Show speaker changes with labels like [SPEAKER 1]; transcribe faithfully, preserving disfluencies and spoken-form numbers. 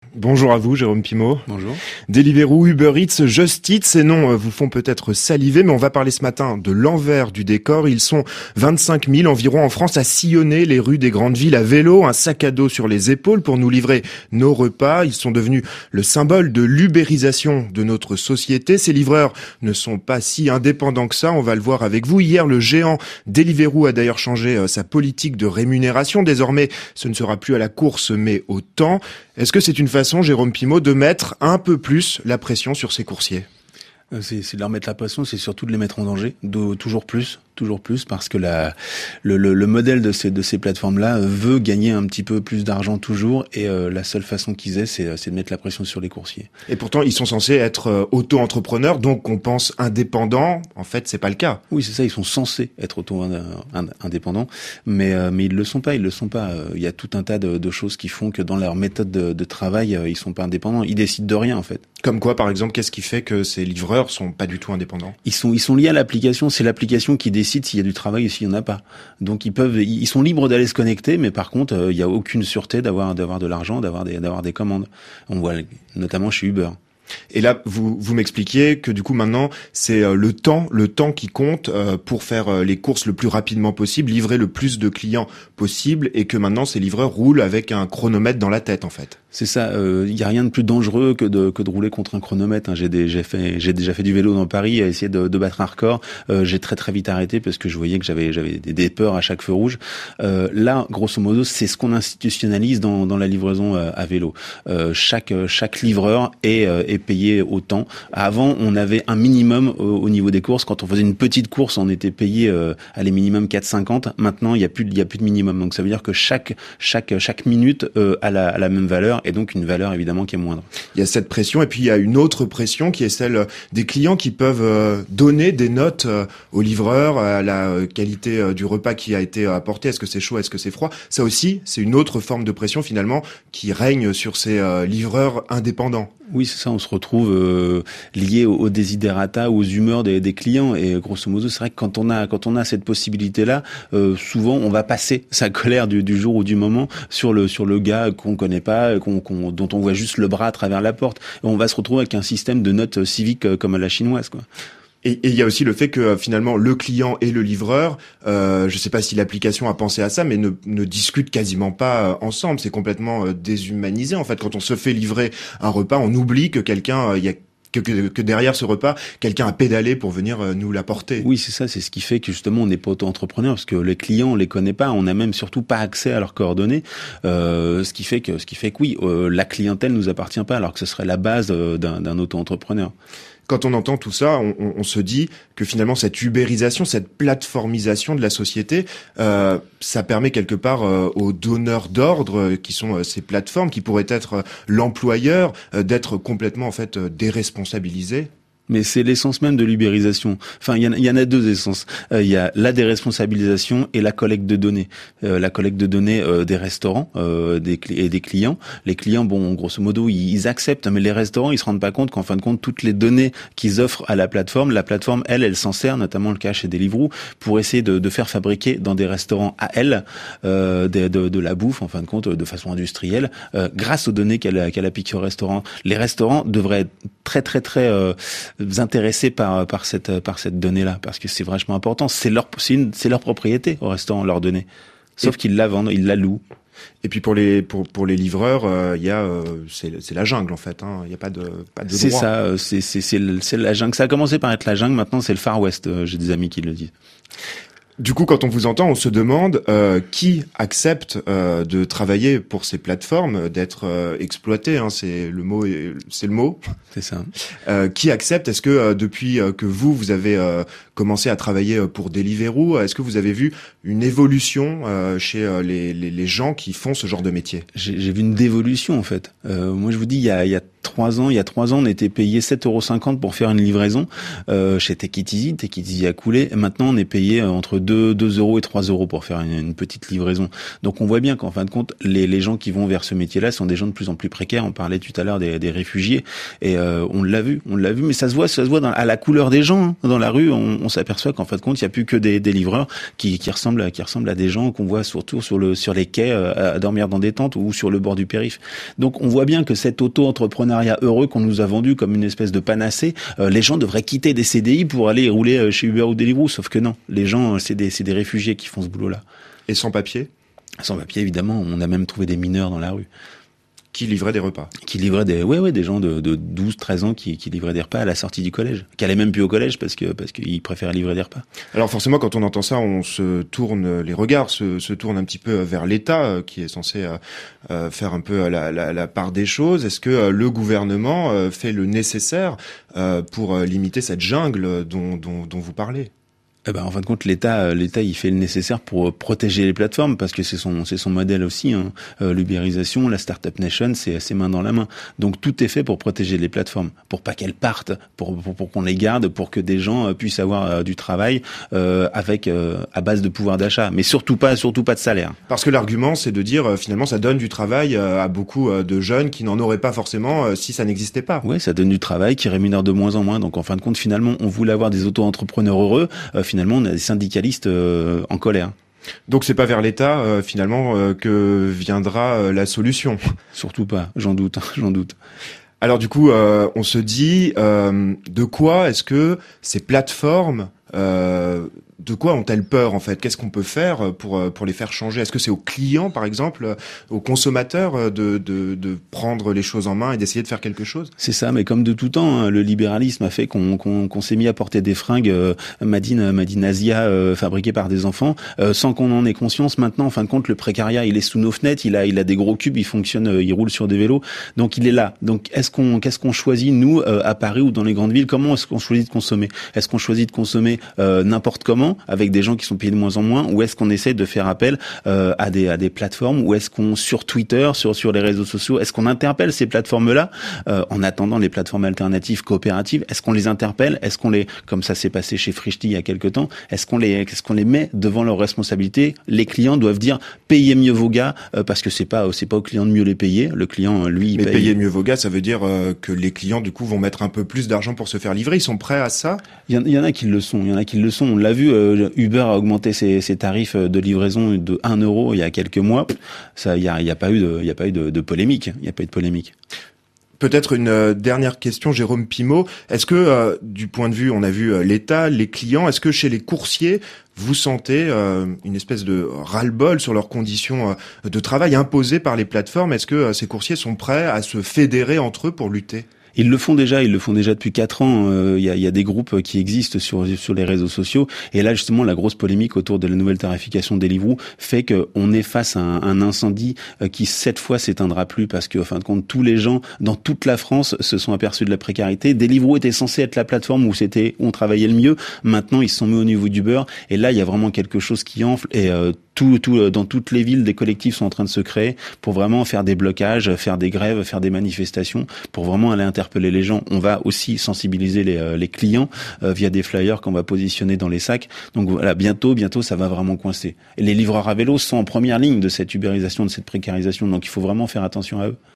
[SPEAKER 1] Bonjour à vous, Jérôme Pimaud.
[SPEAKER 2] Bonjour.
[SPEAKER 1] Deliveroo, Uber Eats, Just Eat, ces noms vous font peut-être saliver, mais on va parler ce matin de l'envers du décor. Ils sont vingt-cinq mille environ en France à sillonner les rues des grandes villes à vélo, un sac à dos sur les épaules pour nous livrer nos repas. Ils sont devenus le symbole de l'ubérisation de notre société. Ces livreurs ne sont pas si indépendants que ça, on va le voir avec vous. Hier, le géant Deliveroo a d'ailleurs changé sa politique de rémunération. Désormais, ce ne sera plus à la course, mais au temps. Est-ce que c'est une façon, Jérôme Pimaud, de mettre un peu plus la pression sur ces coursiers ?
[SPEAKER 2] C'est, c'est de leur mettre la pression, c'est surtout de les mettre en danger, de, toujours plus, toujours plus, parce que la, le, le, le modèle de ces, de ces plateformes-là veut gagner un petit peu plus d'argent toujours, et euh, la seule façon qu'ils aient, c'est, c'est de mettre la pression sur les coursiers.
[SPEAKER 1] Et pourtant, ils sont censés être euh, auto-entrepreneurs, donc on pense indépendants. En fait, c'est pas le cas.
[SPEAKER 2] Oui, c'est ça, ils sont censés être auto-indépendants, mais euh, mais ils le sont pas, ils le sont pas. Il y a tout un tas de, de choses qui font que dans leur méthode de, de travail, ils sont pas indépendants. Ils décident de rien, en fait.
[SPEAKER 1] Comme quoi, par exemple, qu'est-ce qui fait que ces livreurs sont pas du tout indépendants ?
[SPEAKER 2] Ils sont, ils sont liés à l'application. C'est l'application qui décide s'il y a du travail ou s'il y en a pas. Donc ils peuvent, ils sont libres d'aller se connecter, mais par contre, euh, il y a aucune sûreté d'avoir, d'avoir de l'argent, d'avoir des, d'avoir des commandes. On voit notamment chez Uber.
[SPEAKER 1] Et là, vous vous m'expliquiez que du coup maintenant, c'est euh, le temps, le temps qui compte euh, pour faire euh, les courses le plus rapidement possible, livrer le plus de clients possible, et que maintenant ces livreurs roulent avec un chronomètre dans la tête, en fait.
[SPEAKER 2] C'est ça. Il euh, y a rien de plus dangereux que de que de rouler contre un chronomètre. Hein. J'ai, des, j'ai fait j'ai déjà fait du vélo dans Paris, à essayer de, de battre un record. Euh, j'ai très très vite arrêté parce que je voyais que j'avais j'avais des, des peurs à chaque feu rouge. Euh, là, grosso modo, c'est ce qu'on institutionnalise dans dans la livraison euh, à vélo. Euh, chaque chaque livreur est euh, est payé autant. Avant, on avait un minimum au, au niveau des courses. Quand on faisait une petite course, on était payé euh, à les minimum quatre cinquante. Maintenant, il y a plus il y a plus de minimum. Donc ça veut dire que chaque chaque chaque minute euh, a la a la même valeur, et donc une valeur évidemment qui est moindre.
[SPEAKER 1] Il y a cette pression, et puis il y a une autre pression qui est celle des clients qui peuvent euh, donner des notes euh, aux livreurs à la euh, qualité euh, du repas qui a été apporté. Est-ce que c'est chaud, est-ce que c'est froid ? Ça aussi, c'est une autre forme de pression finalement qui règne sur ces euh, livreurs indépendants.
[SPEAKER 2] Oui, c'est ça, on se retrouve euh, lié aux, aux desiderata, aux humeurs des, des clients, et grosso modo, c'est vrai que quand on a quand on a cette possibilité-là, euh, souvent on va passer sa colère du, du jour ou du moment sur le sur le gars qu'on connaît pas, qu'on, qu'on, dont on voit juste le bras à travers la porte, et on va se retrouver avec un système de notes civiques comme à la chinoise, quoi.
[SPEAKER 1] Et il y a aussi le fait que finalement le client et le livreur, euh, je ne sais pas si l'application a pensé à ça, mais ne, ne discutent quasiment pas ensemble. C'est complètement déshumanisé en fait. Quand on se fait livrer un repas, on oublie que quelqu'un, il y a Que, que, que derrière ce repas, quelqu'un a pédalé pour venir nous l'apporter.
[SPEAKER 2] Oui, c'est ça, c'est ce qui fait que justement on n'est pas auto-entrepreneur, parce que les clients on les connaît pas, on n'a même surtout pas accès à leurs coordonnées, euh, ce qui fait que ce qui fait que oui, euh, la clientèle nous appartient pas, alors que ce serait la base euh, d'un, d'un auto-entrepreneur.
[SPEAKER 1] Quand on entend tout ça, on, on, on se dit que finalement cette ubérisation, cette plateformisation de la société, euh, ça permet quelque part euh, aux donneurs d'ordre, euh, qui sont euh, ces plateformes, qui pourraient être euh, l'employeur, euh, d'être complètement en fait euh, déresponsabilisés.
[SPEAKER 2] Mais c'est l'essence même de l'ubérisation. Enfin, il y en a, il y en a deux essences. Euh, il y a la déresponsabilisation et la collecte de données. Euh, la collecte de données euh, des restaurants euh, des cl- et des clients. Les clients, bon, grosso modo, ils, ils acceptent, mais les restaurants, ils se rendent pas compte qu'en fin de compte, toutes les données qu'ils offrent à la plateforme, la plateforme, elle, elle s'en sert, notamment le cas chez Deliveroo, pour essayer de, de faire fabriquer dans des restaurants à elle euh, de, de, de la bouffe, en fin de compte, de façon industrielle, euh, grâce aux données qu'elle, qu'elle applique au restaurant. Les restaurants devraient être très, très, très euh, intéressés par par cette par cette donnée-là, parce que c'est vachement important. C'est leur c'est, une, c'est leur propriété au restaurant, leurs données. Sauf et qu'ils la vendent, ils la louent.
[SPEAKER 1] Et puis pour les pour pour les livreurs, il euh, y a euh, c'est c'est la jungle en fait. Hein. Il y a pas de pas de droit.
[SPEAKER 2] C'est ça, euh, c'est c'est c'est c'est la jungle. Ça a commencé par être la jungle, maintenant c'est le Far West. Euh, j'ai des amis qui le disent.
[SPEAKER 1] Du coup, quand on vous entend, on se demande euh, qui accepte euh, de travailler pour ces plateformes, d'être euh, exploité. Hein, c'est le mot, c'est le mot.
[SPEAKER 2] C'est ça.
[SPEAKER 1] Euh, qui accepte ? Est-ce que euh, depuis euh, que vous vous avez euh, commencé à travailler pour Deliveroo, est-ce que vous avez vu une évolution euh, chez euh, les, les les gens qui font ce genre de métier ?
[SPEAKER 2] J'ai, j'ai vu une dévolution en fait. Euh, moi, je vous dis, il y a il y a trois ans, il y a trois ans, on était payé sept euros cinquante pour faire une livraison euh, chez Take It Easy. Take It Easy a coulé. Et maintenant, on est payé entre deux euros et trois euros pour faire une, une petite livraison. Donc, on voit bien qu'en fin de compte, les, les gens qui vont vers ce métier-là sont des gens de plus en plus précaires. On parlait tout à l'heure des, des réfugiés, et euh, on l'a vu, on l'a vu, mais ça se voit, ça se voit dans, à la couleur des gens hein, dans la rue. On, on s'aperçoit qu'en fin de compte, il y a plus que des, des livreurs qui, qui ressemblent, à, qui ressemblent à des gens qu'on voit surtout sur le, sur les quais euh, à dormir dans des tentes ou sur le bord du périph'. Donc, on voit bien que cet auto-entrepreneuriat heureux qu'on nous a vendu comme une espèce de panacée, euh, les gens devraient quitter des C D I pour aller rouler chez Uber ou Deliveroo, sauf que non. Les gens, c'est des, c'est des réfugiés qui font ce boulot-là.
[SPEAKER 1] Et sans papier?
[SPEAKER 2] Sans papier, évidemment. On a même trouvé des mineurs dans la rue.
[SPEAKER 1] Qui livraient des repas?
[SPEAKER 2] Qui livraient des, ouais, ouais, des gens de, de douze, treize ans qui, qui livraient des repas à la sortie du collège. Qui allaient même plus au collège parce que, parce qu'ils préféraient livrer des repas.
[SPEAKER 1] Alors forcément, quand on entend ça, on se tourne, les regards se, se tournent un petit peu vers l'État, qui est censé euh, faire un peu la, la, la part des choses. Est-ce que euh, le gouvernement euh, fait le nécessaire euh, pour euh, limiter cette jungle dont, dont, dont vous parlez?
[SPEAKER 2] Eh ben, en fin de compte, l'État, l'État, il fait le nécessaire pour protéger les plateformes parce que c'est son, c'est son modèle aussi. Hein. Euh, l'ubérisation, la startup nation, c'est, c'est main dans la main. Donc tout est fait pour protéger les plateformes, pour pas qu'elles partent, pour, pour, pour qu'on les garde, pour que des gens puissent avoir euh, du travail euh, avec euh, à base de pouvoir d'achat, mais surtout pas, surtout pas de salaire.
[SPEAKER 1] Parce que l'argument, c'est de dire euh, finalement, ça donne du travail euh, à beaucoup euh, de jeunes qui n'en auraient pas forcément euh, si ça n'existait pas.
[SPEAKER 2] Oui, ça donne du travail qui rémunère de moins en moins. Donc en fin de compte, finalement, on voulait avoir des auto-entrepreneurs heureux. Euh, finalement, on a des syndicalistes euh, en colère.
[SPEAKER 1] Donc c'est pas vers l'État euh, finalement euh, que viendra euh, la solution.
[SPEAKER 2] Surtout pas, j'en doute, j'en doute.
[SPEAKER 1] Alors du coup, euh, on se dit euh, de quoi est-ce que ces plateformes euh, de quoi ont-elles peur en fait? Qu'est-ce qu'on peut faire pour pour les faire changer? Est-ce que c'est aux clients par exemple, aux consommateurs de de de prendre les choses en main et d'essayer de faire quelque chose?
[SPEAKER 2] C'est ça, mais comme de tout temps, hein, le libéralisme a fait qu'on qu'on qu'on s'est mis à porter des fringues euh, Madine Madine Asia euh, fabriquées par des enfants euh, sans qu'on en ait conscience. Maintenant, en fin de compte, le précariat, il est sous nos fenêtres, il a il a des gros cubes, il fonctionne, euh, il roule sur des vélos. Donc il est là. Donc est-ce qu'on qu'est-ce qu'on choisit nous euh, à Paris ou dans les grandes villes? Comment est-ce qu'on choisit de consommer? Est-ce qu'on choisit de consommer euh, n'importe comment avec des gens qui sont payés de moins en moins, ou est-ce qu'on essaie de faire appel euh, à des à des plateformes, ou est-ce qu'on sur Twitter, sur sur les réseaux sociaux, est-ce qu'on interpelle ces plateformes-là euh, en attendant les plateformes alternatives coopératives? Est-ce qu'on les interpelle? Est-ce qu'on les, comme ça s'est passé chez Frichti il y a quelque temps, est-ce qu'on les est-ce qu'on les met devant leurs responsabilités? Les clients doivent dire payez mieux vos gars euh, parce que c'est pas c'est pas au client de mieux les payer. Le client lui il
[SPEAKER 1] mais
[SPEAKER 2] paye.
[SPEAKER 1] Payer mieux vos gars, ça veut dire euh, que les clients du coup vont mettre un peu plus d'argent pour se faire livrer. Ils sont prêts à ça?
[SPEAKER 2] Il y en, il y en a qui le sont. Il y en a qui le sont. On l'a vu. Euh, Uber a augmenté ses, ses tarifs de livraison de un euro il y a quelques mois. Ça, il y a, il y a pas eu de, il y a pas eu de, de polémique. Il y a pas eu de polémique.
[SPEAKER 1] Peut-être une euh, dernière question, Jérôme Pimaud. Est-ce que, euh, du point de vue, on a vu euh, l'État, les clients, est-ce que chez les coursiers, vous sentez euh, une espèce de ras-le-bol sur leurs conditions euh, de travail imposées par les plateformes? Est-ce que euh, ces coursiers sont prêts à se fédérer entre eux pour lutter?
[SPEAKER 2] Ils le font déjà, ils le font déjà depuis quatre ans. Il euh, y, a, y a des groupes qui existent sur sur les réseaux sociaux. Et là, justement, la grosse polémique autour de la nouvelle tarification de Deliveroo fait qu'on est face à un, un incendie euh, qui cette fois s'éteindra plus parce que, en fin de compte, tous les gens dans toute la France se sont aperçus de la précarité. Deliveroo était censé être la plateforme où c'était où on travaillait le mieux. Maintenant, ils se sont mis au niveau du beurre. Et là, il y a vraiment quelque chose qui enfle. Et euh, tout, tout, dans toutes les villes, des collectifs sont en train de se créer pour vraiment faire des blocages, faire des grèves, faire des manifestations, pour vraiment aller interpeller les gens. On va aussi sensibiliser les, les clients euh, via des flyers qu'on va positionner dans les sacs. Donc voilà, bientôt, bientôt, ça va vraiment coincer. Et les livreurs à vélo sont en première ligne de cette ubérisation, de cette précarisation. Donc il faut vraiment faire attention à eux.